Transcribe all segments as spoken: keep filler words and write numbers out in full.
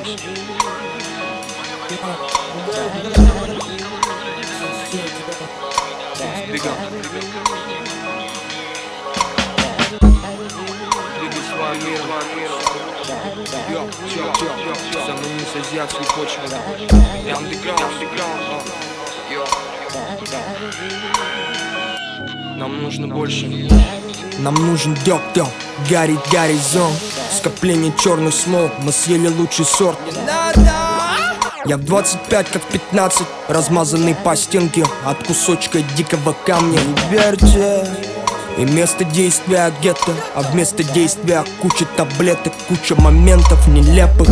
Бегом. Двигай своим миром. Йо, йо, йо, со мной не с азиатской почвы. Я андеграунд, андеграунд. Йо. Нам нужно больше. Нам нужен дёк-дёк, горит горизонт. Скопление черных смол, мы съели лучший сорт. Я в двадцать пять, как в пятнадцать, размазанный по стенке от кусочка дикого камня. Не верьте. И место действия гетто, а вместо действия куча таблеток, куча моментов нелепых.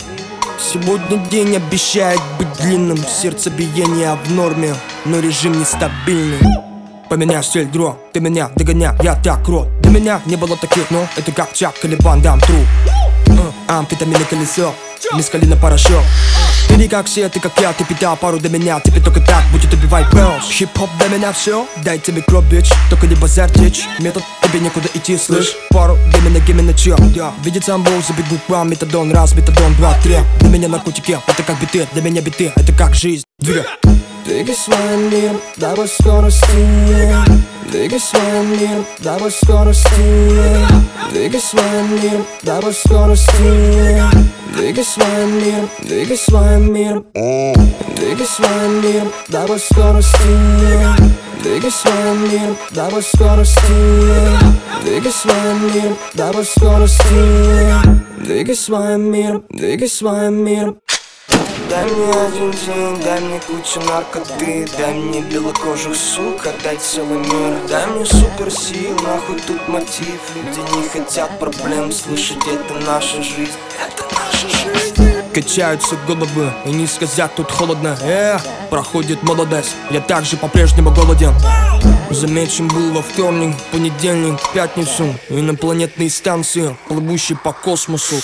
Сегодня день обещает быть длинным, сердцебиение в норме, но режим нестабильный. Поменяй стиль, дро, ты меня догоняй, я так рот. Для меня не было таких, но это как Чак или Ван Дам Тру. Амфетамины колесо, мескалина порошок. Ты не как все, ты как я, ты питал пару до меня. Тебе только так будет убивать бэлс. Хип-хоп для меня все, дайте микро, бич. Только не базар, течь, метод, тебе некуда идти, слышь. Пару, для меня, гимена чё, видит сам бол, забегут к вам. Метадон, раз, метадон, два, три. Для меня наркотики, это как биты, для меня биты, это как жизнь. Двигай. Двигай своим миром, давай скорости. Двигай своим миром, давай скорости. Двигай своим миром, давай скорости. Двигай своим миром, двигай своим миром. Двигай своим миром, давай скорости. Двигай своим миром, давай скорости. Двигай своим миром, давай скорости. Двигай своим миром, двигай своим миром. Дай мне один день, дай мне кучу наркоты. Дай мне белокожих сук, отдай целый мир. Дай мне суперсил, нахуй тут мотив. Люди не хотят проблем слышать, это наша жизнь. Это наша жизнь. Качаются головы и не сказать, тут холодно. Э, проходит молодость, я также по-прежнему голоден. Замечен был во вторник, понедельник, пятницу. Инопланетные станции, плывущие по космосу.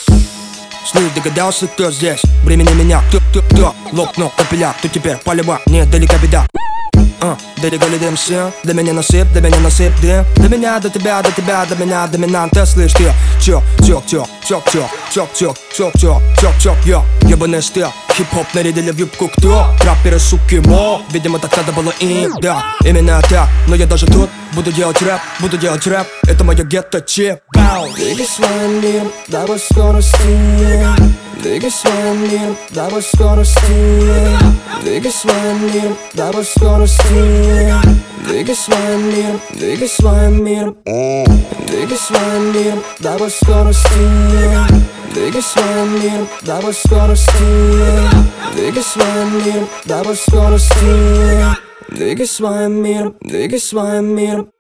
Слышь, догадался, кто здесь? Времени меня, кто, кто, кто? Лопнул капеля, кто теперь полева? Недалека беда. Uh, далеко ли дымся? До меня насыпь, до меня насыпь, да? До меня, до тебя, до тебя, до меня, доминанта, слышь ты? Чё, тёк, тёк, тёк, тёк, тёк, тёк, тёк, тёк, тёк, тёк, йо, ёбаный стил. Хип-хоп нарядили в юбку кто? Трапперы, суки, мо. Видимо, так надо было им, да. Именно так, но я даже тут буду делать рэп, буду делать рэп. Это моё гетто, чип. Двигай своим миром, давай скорости. Двигай своим миром, давай скорости. Двигай своим миром, давай скорости. Двигай своим миром, двигай своим миром. Двигай своим миром, давай скорости. Двигай своим миром, давай скорости. Двигай своим миром, давай скорости. Двигай своим миром, двигай своим миром.